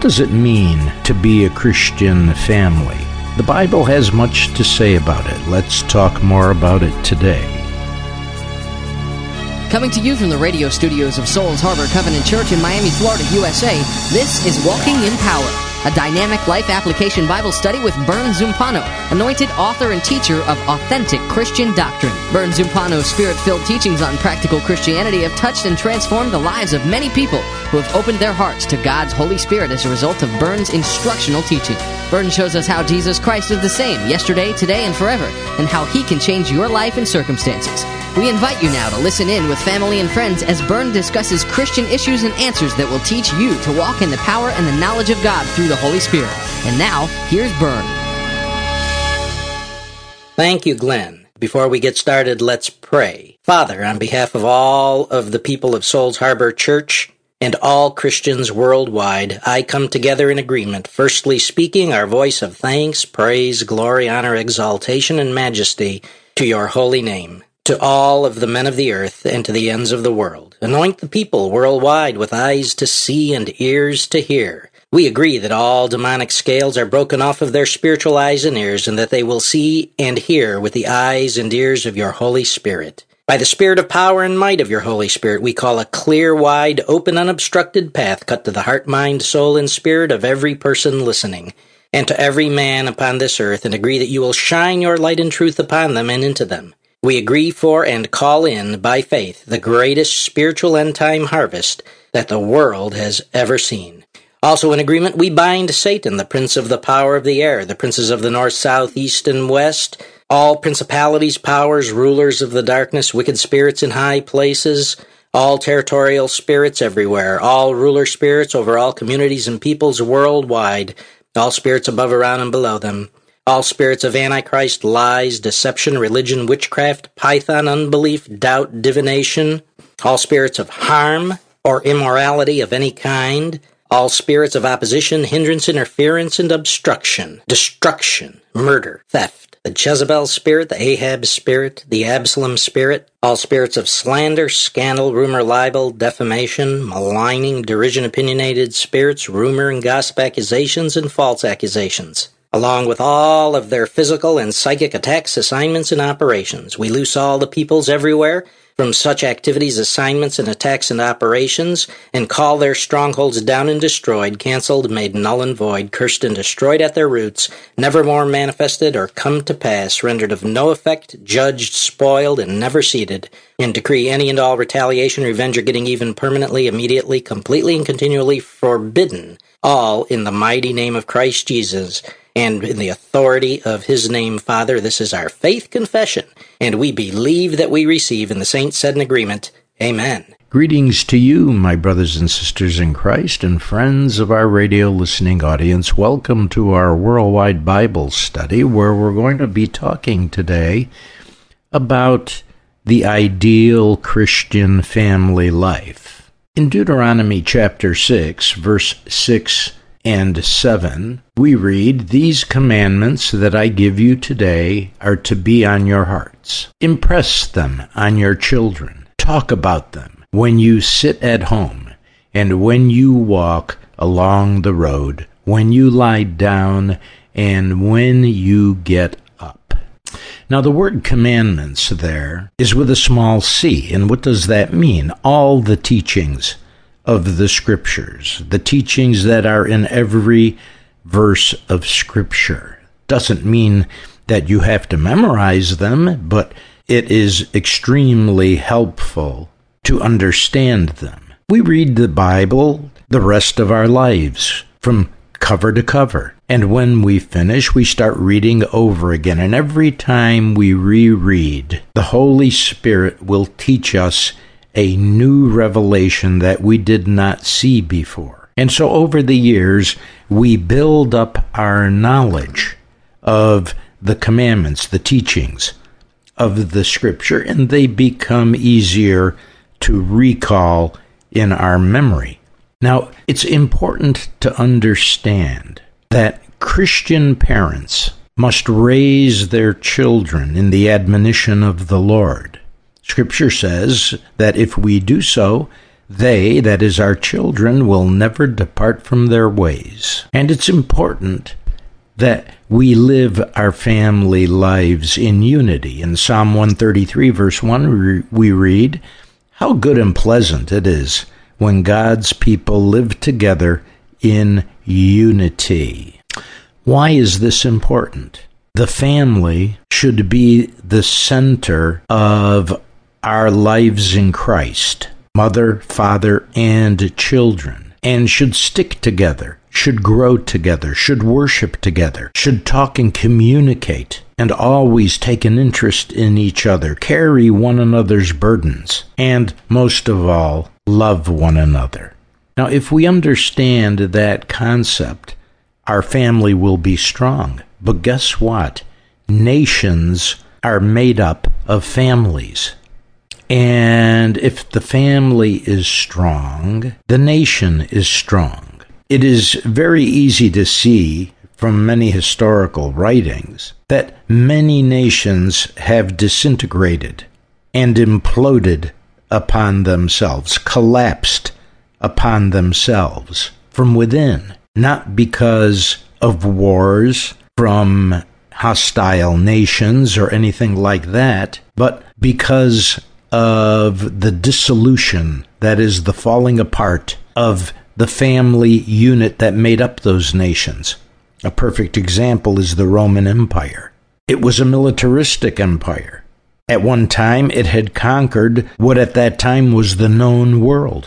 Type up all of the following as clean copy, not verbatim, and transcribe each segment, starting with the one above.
does it mean to be a Christian family? The Bible has much to say about it. Let's talk more about it today. Coming to you from the radio studios of Souls Harbor Covenant Church in Miami, Florida, USA, this is Walking in Power, a dynamic life application Bible study with Vern Zumpano, anointed author and teacher of authentic Christian doctrine. Vern Zumpano's spirit-filled teachings on practical Christianity have touched and transformed the lives of many people who have opened their hearts to God's Holy Spirit as a result of Vern's instructional teaching. Vern shows us how Jesus Christ is the same yesterday, today, and forever, and how He can change your life and circumstances. We invite you now to listen in with family and friends as Vern discusses Christian issues and answers that will teach you to walk in the power and the knowledge of God through the Holy Spirit. And now, here's Vern. Thank you, Glenn. Before we get started, let's pray. Father, on behalf of all of the people of Souls Harbor Church and all Christians worldwide, I come together in agreement, firstly speaking our voice of thanks, praise, glory, honor, exaltation, and majesty to your holy name. To all of the men of the earth and to the ends of the world. Anoint the people worldwide with eyes to see and ears to hear. We agree that all demonic scales are broken off of their spiritual eyes and ears, and that they will see and hear with the eyes and ears of your Holy Spirit. By the spirit of power and might of your Holy Spirit, we call a clear, wide, open, unobstructed path cut to the heart, mind, soul, and spirit of every person listening, and to every man upon this earth, and agree that you will shine your light and truth upon them and into them. We agree for and call in, by faith, the greatest spiritual end-time harvest that the world has ever seen. Also in agreement, we bind Satan, the prince of the power of the air, the princes of the north, south, east, and west, all principalities, powers, rulers of the darkness, wicked spirits in high places, all territorial spirits everywhere, all ruler spirits over all communities and peoples worldwide, all spirits above, around, and below them, all spirits of Antichrist, lies, deception, religion, witchcraft, python, unbelief, doubt, divination, all spirits of harm or immorality of any kind, all spirits of opposition, hindrance, interference, and obstruction, destruction, murder, theft, the Jezebel spirit, the Ahab spirit, the Absalom spirit, all spirits of slander, scandal, rumor, libel, defamation, maligning, derision, opinionated spirits, rumor and gossip accusations, and false accusations, along with all of their physical and psychic attacks, assignments, and operations. We loose all the peoples everywhere from such activities, assignments, and attacks and operations, and call their strongholds down and destroyed, canceled, made null and void, cursed and destroyed at their roots, never more manifested or come to pass, rendered of no effect, judged, spoiled, and never seated, and decree any and all retaliation, revenge, or getting even permanently, immediately, completely, and continually forbidden, all in the mighty name of Christ Jesus, and in the authority of His name, Father. This is our faith confession, and we believe that we receive, and the saints said in agreement, Amen. Greetings to you, my brothers and sisters in Christ, and friends of our radio listening audience. Welcome to our worldwide Bible study, where we're going to be talking today about the ideal Christian family life. In Deuteronomy chapter 6, verse 6 and 7, we read, "These commandments that I give you today are to be on your hearts. Impress them on your children. Talk about them when you sit at home, and when you walk along the road, when you lie down, and when you get up." Now, the word commandments there is with a small c, and what does that mean? All the teachings of the Scriptures, the teachings that are in every verse of Scripture. Doesn't mean that you have to memorize them, but it is extremely helpful to understand them. We read the Bible the rest of our lives, from cover to cover. And when we finish, we start reading over again. And every time we reread, the Holy Spirit will teach us a new revelation that we did not see before. And so over the years, we build up our knowledge of the commandments, the teachings of the Scripture, and they become easier to recall in our memory. Now, it's important to understand that Christian parents must raise their children in the admonition of the Lord. Scripture says that if we do so, they, that is our children, will never depart from their ways. And it's important that we live our family lives in unity. In Psalm 133, verse 1, we read, "How good and pleasant it is when God's people live together in unity." Why is this important? The family should be the center of our lives in Christ, mother, father, and children, and should stick together, should grow together, should worship together, should talk and communicate, and always take an interest in each other, carry one another's burdens, and most of all, love one another. Now, if we understand that concept, our family will be strong. But guess what? Nations are made up of families. And if the family is strong, the nation is strong. It is very easy to see from many historical writings that many nations have disintegrated and imploded upon themselves, collapsed upon themselves from within, not because of wars from hostile nations or anything like that, but because of the dissolution, that is, the falling apart of the family unit that made up those nations. A perfect example is the Roman Empire. It was a militaristic empire. At one time, it had conquered what at that time was the known world.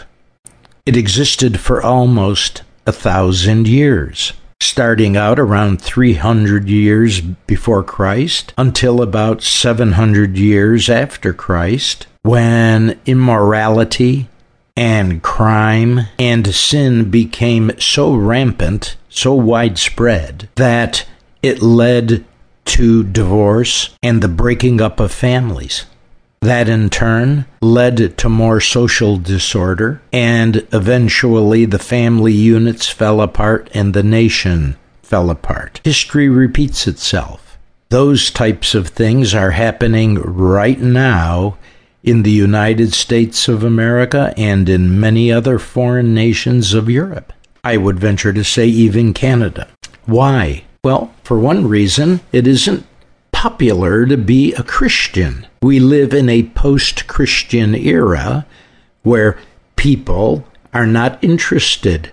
It existed for almost 1,000 years, starting out around 300 years before Christ until about 700 years after Christ, when immorality and crime and sin became so rampant, so widespread, that it led to divorce and the breaking up of families. That in turn led to more social disorder, and eventually the family units fell apart and the nation fell apart. History repeats itself. Those types of things are happening right now in the United States of America and in many other foreign nations of Europe. I would venture to say even Canada. Why? Well, for one reason, it isn't popular to be a Christian. We live in a post-Christian era where people are not interested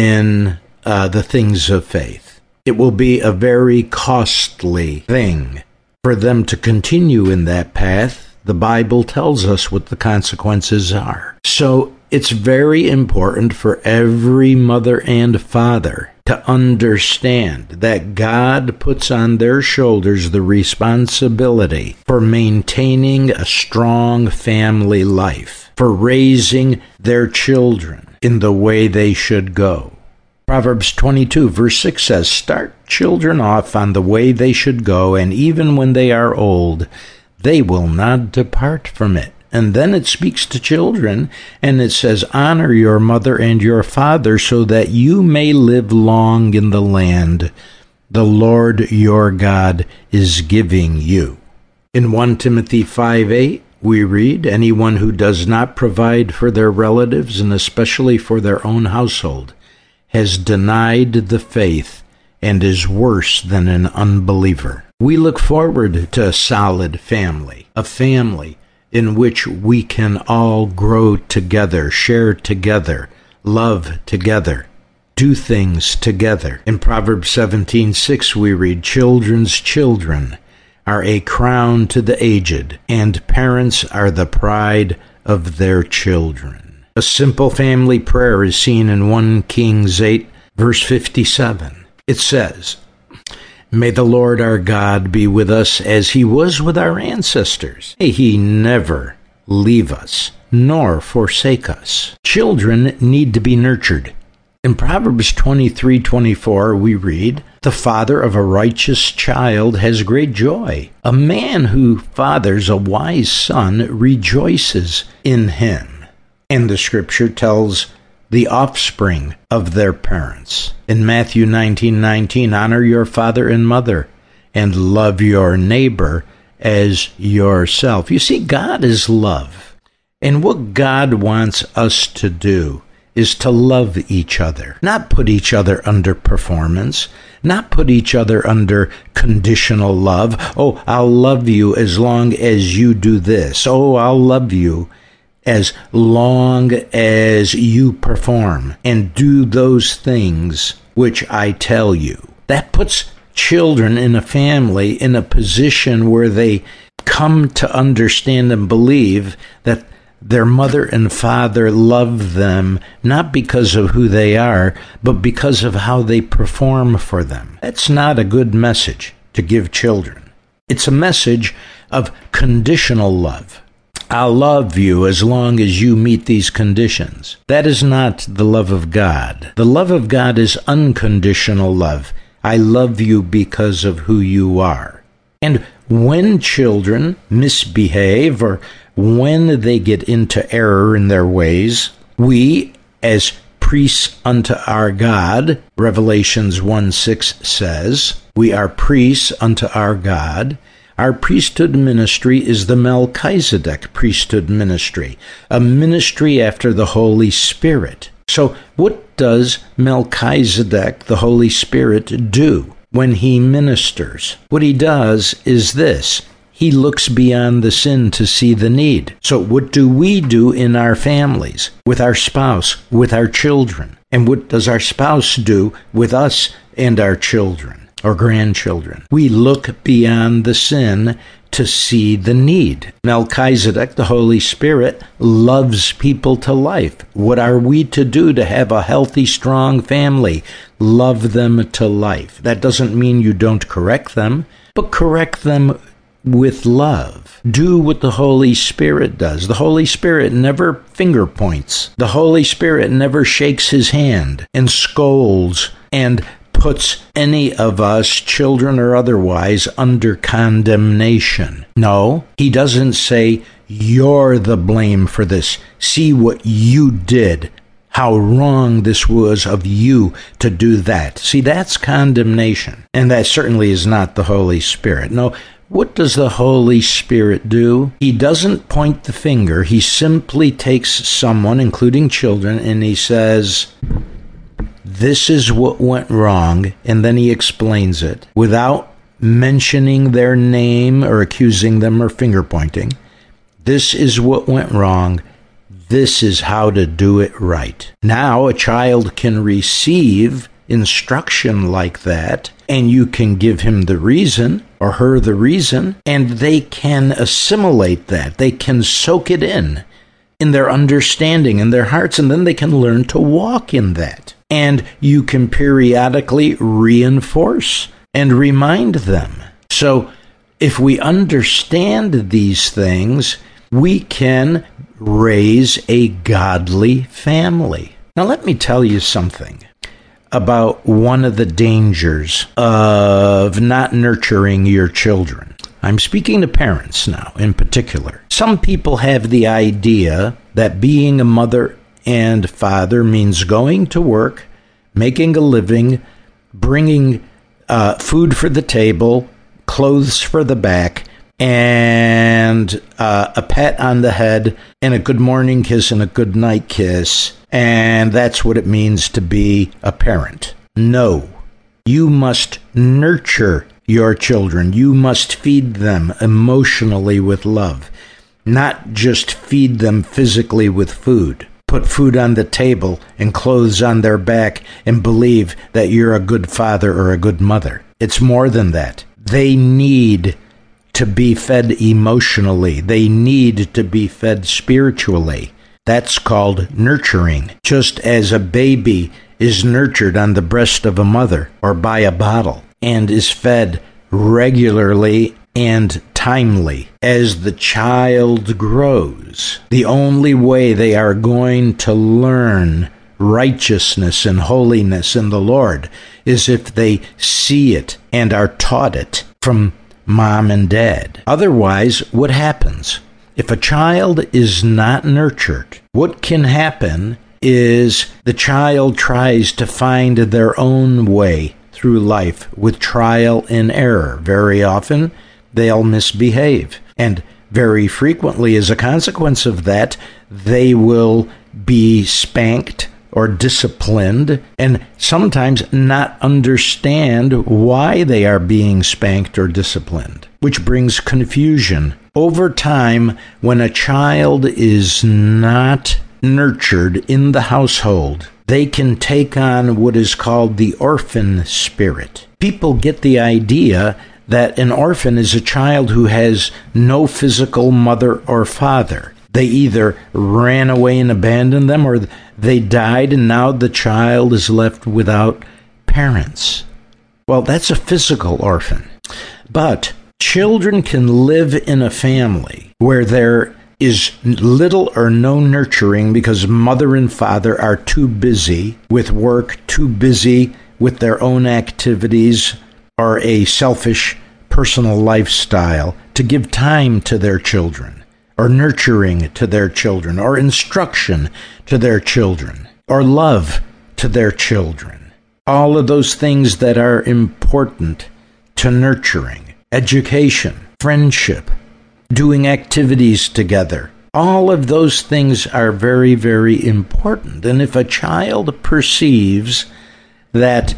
in the things of faith. It will be a very costly thing for them to continue in that path. The Bible tells us what the consequences are. So it's very important for every mother and father to understand that God puts on their shoulders the responsibility for maintaining a strong family life, for raising their children in the way they should go. Proverbs 22, verse 6 says, "Start children off on the way they should go, and even when they are old, they will not depart from it." And then it speaks to children, and it says, "Honor your mother and your father so that you may live long in the land the Lord your God is giving you." In 1 Timothy 5:8, we read, "Anyone who does not provide for their relatives, and especially for their own household, has denied the faith and is worse than an unbeliever." We look forward to a solid family, a family in which we can all grow together, share together, love together, do things together. In Proverbs 17:6 we read, "Children's children are a crown to the aged, and parents are the pride of their children." A simple family prayer is seen in 1 Kings 8, verse 57. It says, "May the Lord our God be with us as he was with our ancestors. May he never leave us nor forsake us." Children need to be nurtured. In Proverbs 23:24 we read, "The father of a righteous child has great joy. A man who fathers a wise son rejoices in him." And the scripture tells the offspring of their parents. In Matthew 19:19, "Honor your father and mother, and love your neighbor as yourself." You see, God is love. And what God wants us to do is to love each other, not put each other under performance, not put each other under conditional love. Oh, I'll love you as long as you do this. Oh, I'll love you as long as you perform and do those things which I tell you. That puts children in a family in a position where they come to understand and believe that their mother and father love them not because of who they are, but because of how they perform for them. That's not a good message to give children. It's a message of conditional love. I'll love you as long as you meet these conditions. That is not the love of God. The love of God is unconditional love. I love you because of who you are. And when children misbehave or when they get into error in their ways, we, as priests unto our God, Revelations 1:6 says, we are priests unto our God. Our priesthood ministry is the Melchizedek priesthood ministry, a ministry after the Holy Spirit. So what does Melchizedek, the Holy Spirit, do when he ministers? What he does is this. He looks beyond the sin to see the need. So what do we do in our families, with our spouse, with our children? And what does our spouse do with us and our children or grandchildren? We look beyond the sin to see the need. Melchizedek, the Holy Spirit, loves people to life. What are we to do to have a healthy, strong family? Love them to life. That doesn't mean you don't correct them, but correct them with love. Do what the Holy Spirit does. The Holy Spirit never finger points. The Holy Spirit never shakes his hand and scolds and puts any of us, children or otherwise, under condemnation. No, he doesn't say, you're the blame for this. See what you did. How wrong this was of you to do that. See, that's condemnation. And that certainly is not the Holy Spirit. No, what does the Holy Spirit do? He doesn't point the finger. He simply takes someone, including children, and he says, this is what went wrong, and then he explains it without mentioning their name or accusing them or finger pointing. This is what went wrong. This is how to do it right. Now a child can receive instruction like that, and you can give him the reason or her the reason, and they can assimilate that. They can soak it in their understanding, in their hearts, and then they can learn to walk in that. And you can periodically reinforce and remind them. So if we understand these things, we can raise a godly family. Now let me tell you something about one of the dangers of not nurturing your children. I'm speaking to parents now in particular. Some people have the idea that being a mother and father means going to work, making a living, bringing food for the table, clothes for the back, and a pat on the head, and a good morning kiss and a good night kiss, and that's what it means to be a parent. No, you must nurture your children. You must feed them emotionally with love, not just feed them physically with food. Put food on the table and clothes on their back and believe that you're a good father or a good mother. It's more than that. They need to be fed emotionally. They need to be fed spiritually. That's called nurturing. Just as a baby is nurtured on the breast of a mother or by a bottle and is fed regularly and timely. As the child grows, the only way they are going to learn righteousness and holiness in the Lord is if they see it and are taught it from mom and dad. Otherwise, what happens? If a child is not nurtured, what can happen is the child tries to find their own way through life with trial and error. Very often, they'll misbehave. And very frequently, as a consequence of that, they will be spanked or disciplined, and sometimes not understand why they are being spanked or disciplined, which brings confusion. Over time, when a child is not nurtured in the household, they can take on what is called the orphan spirit. People get the idea that an orphan is a child who has no physical mother or father. They either ran away and abandoned them, or they died, and now the child is left without parents. Well, that's a physical orphan. But children can live in a family where there is little or no nurturing because mother and father are too busy with work, too busy with their own activities, or a selfish personal lifestyle to give time to their children, or nurturing to their children, or instruction to their children, or love to their children. All of those things that are important to nurturing, education, friendship, doing activities together. All of those things are very, very important. And if a child perceives that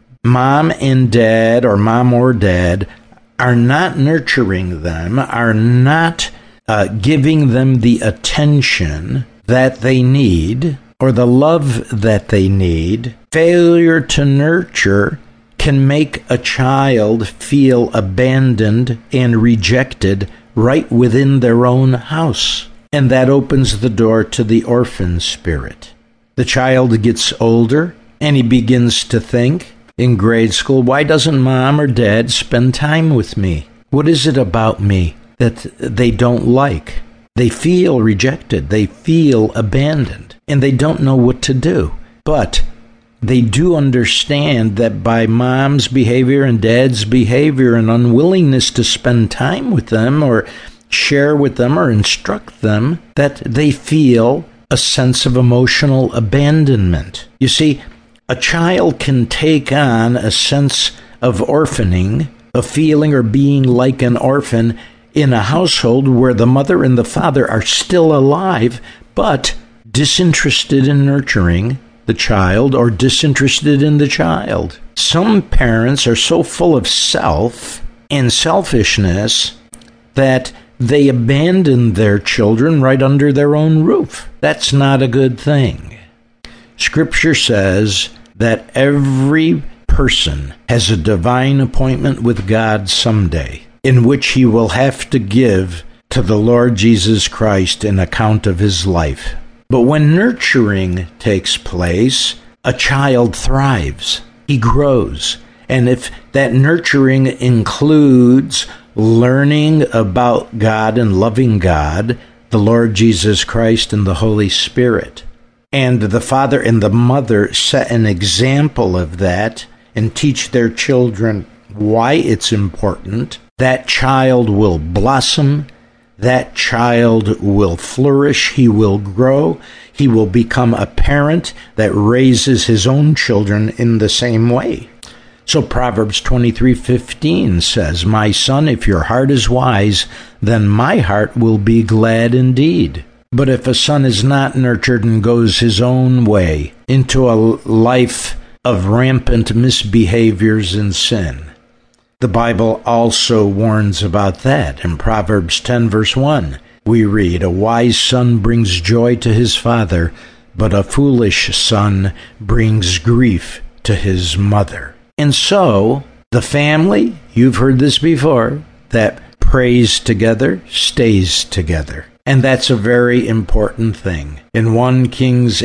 mom and dad, or mom or dad, are not nurturing them, are not giving them the attention that they need, or the love that they need, failure to nurture can make a child feel abandoned and rejected right within their own house. And that opens the door to the orphan spirit. The child gets older, and he begins to think, in grade school, why doesn't mom or dad spend time with me? What is it about me that they don't like? They feel rejected. They feel abandoned. And they don't know what to do. But they do understand that by mom's behavior and dad's behavior and unwillingness to spend time with them or share with them or instruct them, that they feel a sense of emotional abandonment. You see, a child can take on a sense of orphaning, a feeling or being like an orphan in a household where the mother and the father are still alive, but disinterested in nurturing the child or disinterested in the child. Some parents are so full of self and selfishness that they abandon their children right under their own roof. That's not a good thing. Scripture says that every person has a divine appointment with God someday, in which he will have to give to the Lord Jesus Christ an account of his life. But when nurturing takes place, a child thrives. He grows. And if that nurturing includes learning about God and loving God, the Lord Jesus Christ and the Holy Spirit, and the father and the mother set an example of that and teach their children why it's important, that child will blossom, that child will flourish, he will grow, he will become a parent that raises his own children in the same way. So Proverbs 23:15 says, "My son, if your heart is wise, then my heart will be glad indeed." But if a son is not nurtured and goes his own way into a life of rampant misbehaviors and sin, the Bible also warns about that. In Proverbs 10, verse 1, we read, "A wise son brings joy to his father, but a foolish son brings grief to his mother." And so, the family, you've heard this before, that prays together stays together. And that's a very important thing. In 1 Kings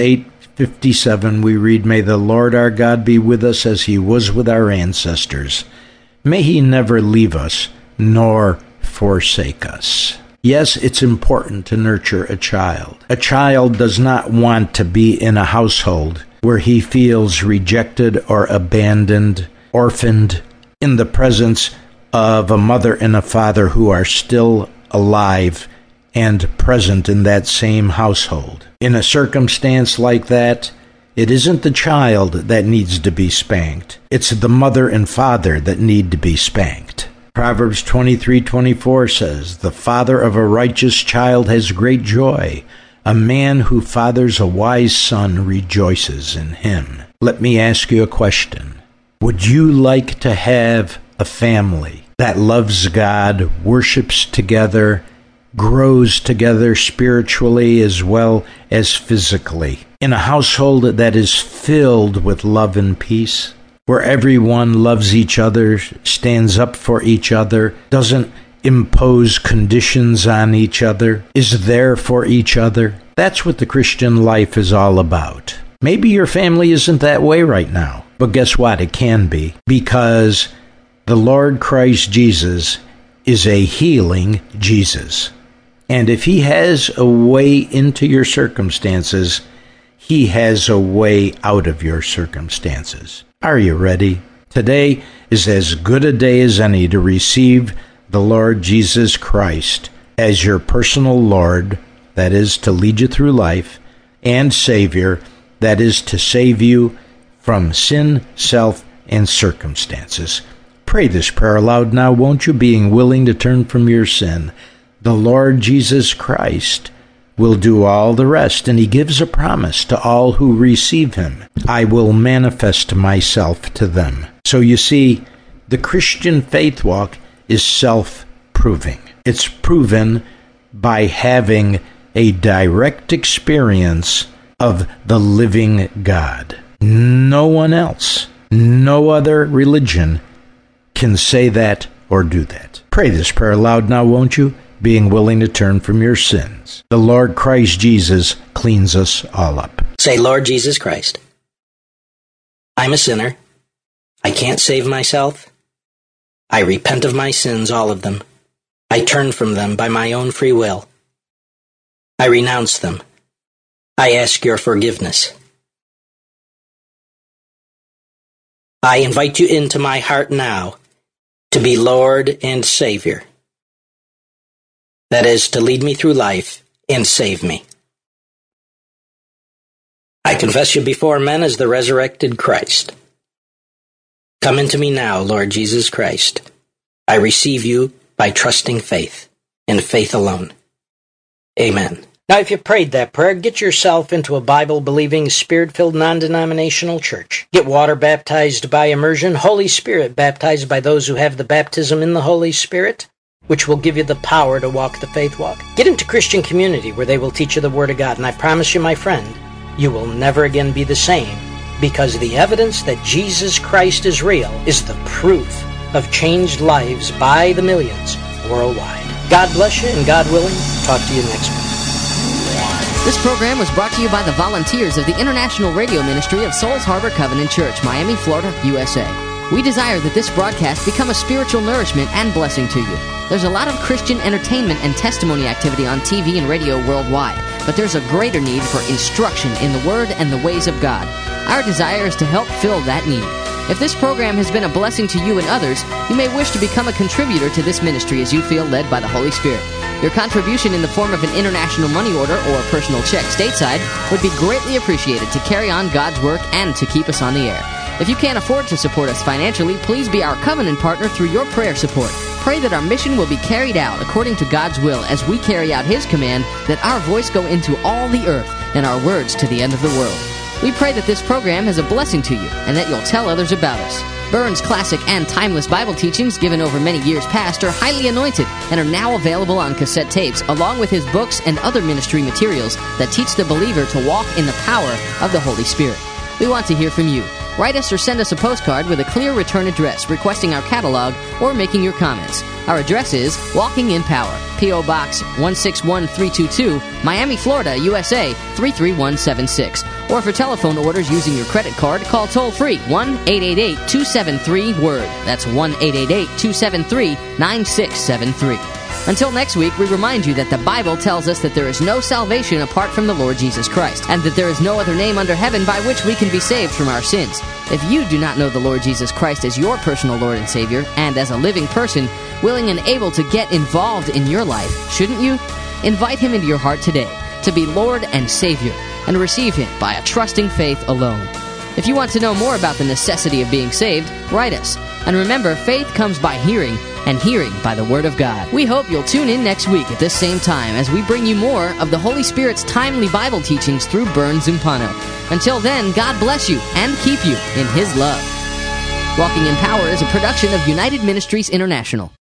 8:57, we read, "May the Lord our God be with us as he was with our ancestors. May he never leave us nor forsake us." Yes, it's important to nurture a child. A child does not want to be in a household where he feels rejected or abandoned, orphaned, in the presence of a mother and a father who are still alive and present in that same household. In a circumstance like that, it isn't the child that needs to be spanked. It's the mother and father that need to be spanked. Proverbs 23:24 says, "The father of a righteous child has great joy. A man who fathers a wise son rejoices in him." Let me ask you a question. Would you like to have a family that loves God, worships together, grows together spiritually as well as physically, in a household that is filled with love and peace, where everyone loves each other, stands up for each other, doesn't impose conditions on each other, is there for each other? That's what the Christian life is all about. Maybe your family isn't that way right now, but guess what? It can be, because the Lord Christ Jesus is a healing Jesus. And if he has a way into your circumstances, he has a way out of your circumstances. Are you ready? Today is as good a day as any to receive the Lord Jesus Christ as your personal Lord, that is to lead you through life, and Savior, that is to save you from sin, self, and circumstances. Pray this prayer aloud now, won't you, being willing to turn from your sin. The Lord Jesus Christ will do all the rest, and he gives a promise to all who receive him. I will manifest myself to them. So you see, the Christian faith walk is self-proving. It's proven by having a direct experience of the living God. No one else, no other religion can say that or do that. Pray this prayer aloud now, won't you? Being willing to turn from your sins. The Lord Christ Jesus cleans us all up. Say, Lord Jesus Christ, I'm a sinner. I can't save myself. I repent of my sins, all of them. I turn from them by my own free will. I renounce them. I ask your forgiveness. I invite you into my heart now to be Lord and Savior. That is, to lead me through life and save me. I confess you before men as the resurrected Christ. Come into me now, Lord Jesus Christ. I receive you by trusting faith, and faith alone. Amen. Now, if you prayed that prayer, get yourself into a Bible-believing, Spirit-filled, non-denominational church. Get water baptized by immersion, Holy Spirit baptized by those who have the baptism in the Holy Spirit, which will give you the power to walk the faith walk. Get into Christian community where they will teach you the Word of God. And I promise you, my friend, you will never again be the same, because the evidence that Jesus Christ is real is the proof of changed lives by the millions worldwide. God bless you, and God willing, talk to you next week. This program was brought to you by the volunteers of the International Radio Ministry of Souls Harbor Covenant Church, Miami, Florida, USA. We desire that this broadcast become a spiritual nourishment and blessing to you. There's a lot of Christian entertainment and testimony activity on TV and radio worldwide, but there's a greater need for instruction in the Word and the ways of God. Our desire is to help fill that need. If this program has been a blessing to you and others, you may wish to become a contributor to this ministry as you feel led by the Holy Spirit. Your contribution in the form of an international money order or a personal check stateside would be greatly appreciated to carry on God's work and to keep us on the air. If you can't afford to support us financially, please be our covenant partner through your prayer support. Pray that our mission will be carried out according to God's will as we carry out His command that our voice go into all the earth and our words to the end of the world. We pray that this program is a blessing to you and that you'll tell others about us. Burns' classic and timeless Bible teachings given over many years past are highly anointed and are now available on cassette tapes, along with his books and other ministry materials that teach the believer to walk in the power of the Holy Spirit. We want to hear from you. Write us or send us a postcard with a clear return address requesting our catalog or making your comments. Our address is Walking in Power, P.O. Box 161322, Miami, Florida, USA 33176. Or for telephone orders using your credit card, call toll-free 1-888-273-WORD. That's 1-888-273-9673. Until next week, we remind you that the Bible tells us that there is no salvation apart from the Lord Jesus Christ, and that there is no other name under heaven by which we can be saved from our sins. If you do not know the Lord Jesus Christ as your personal Lord and Savior, and as a living person, willing and able to get involved in your life, shouldn't you? Invite Him into your heart today to be Lord and Savior, and receive Him by a trusting faith alone. If you want to know more about the necessity of being saved, write us. And remember, faith comes by hearing, and hearing by the Word of God. We hope you'll tune in next week at this same time as we bring you more of the Holy Spirit's timely Bible teachings through Vern Zumpano. Until then, God bless you and keep you in His love. Walking in Power is a production of United Ministries International.